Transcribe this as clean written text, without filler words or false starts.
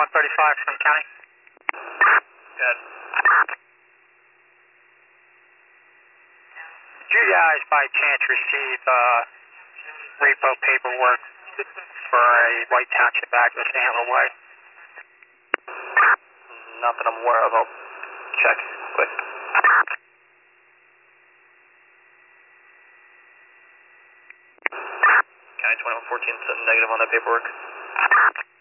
135 from county. Good. Did you guys by chance receive repo paperwork for a White Township address Antler Way? Not that I'm aware of. I'll check quick. County 2114 said negative on that paperwork.